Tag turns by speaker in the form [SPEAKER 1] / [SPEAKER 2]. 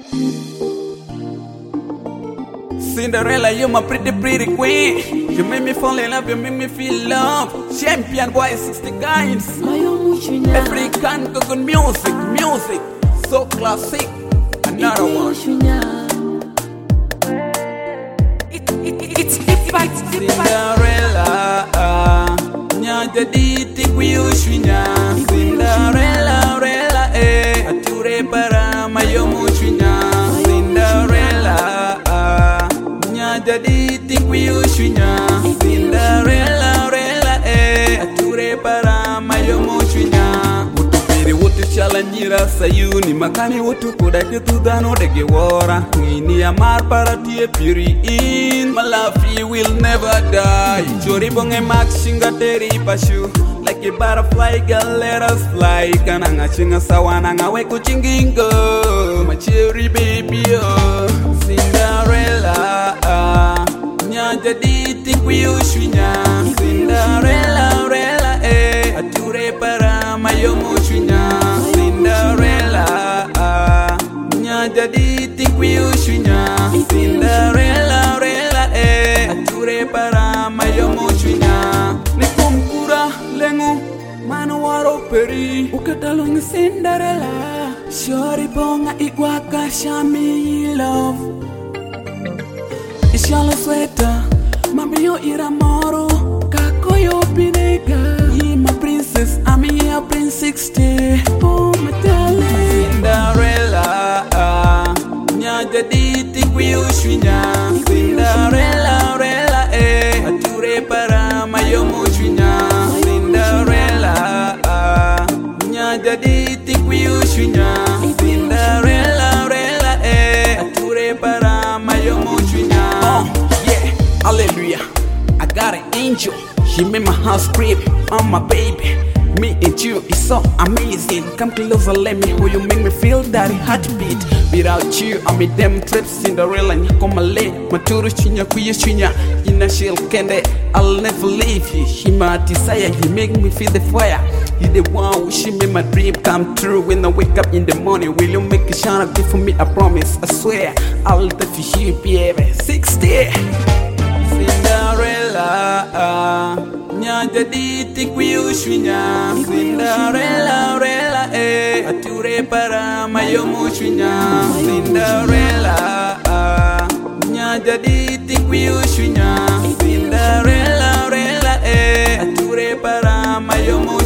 [SPEAKER 1] Cinderella, you're my pretty queen. You make me fall in love, you make me feel love. Champion boy, 60 kinds. African good music, so classic. Another one. It's Cinderella, nya jadi tikuyushwinya. Cinderella, rela ature para mayomushwinya. Cinderella, nya jadi tikuyushwinya. Cinderella, rela ature para mayomushwinya. Wutu chalanyira sayuni makani wutu kudake tudano dege wora. Ini amar para tie puri in. My love you will never die. Chori bonge maxinga teri pashu. Like a butterfly girl let us fly. Kananga chinga sawana ngawe kuchingingo. My cherry baby oh. Cinderella nya jadi tikuyushwinya. Cinderella rela ature para mayomushwinya. Cinderella nya jadi tikuyushwinya. Cinderella rela ature para mayomushwinya. Nikumkura lengu mano waro peri ukatalong Cinderella. Shori bonga igwaka shami love. Ishalo sweta mami yo ira moro kako yo pinega. My princess, I'm your prince 60. Oh my darling. Cinderella nya jadi tikuyushwinya. Cinderella rela ature para mayomushwinya. Cinderella nya jadi tikuyushwinya. Cinderella rela ature para mayomushwinya. Oh yeah, hallelujah. I got an angel. She made my heart scream, oh my baby. Me and you is so amazing. Come closer, let me hold you, make me feel that heartbeat. Without you, I'm in them trips. Cinderella, come late. Maturu chinya kuya chinya. In a shell kende, I'll never leave you. She my desire, you make me feel the fire. You the one who made my dream come true. When I wake up in the morning, will you make a shine up for me? I promise, I swear, I'll defeat you, baby. 60. Cinderella nya jadi tikuyushwinya. Cinderella rela ature para mayomushwinya. Cinderella nya jadi tikuyushwinya. Cinderella rela ature para mayomushwinya.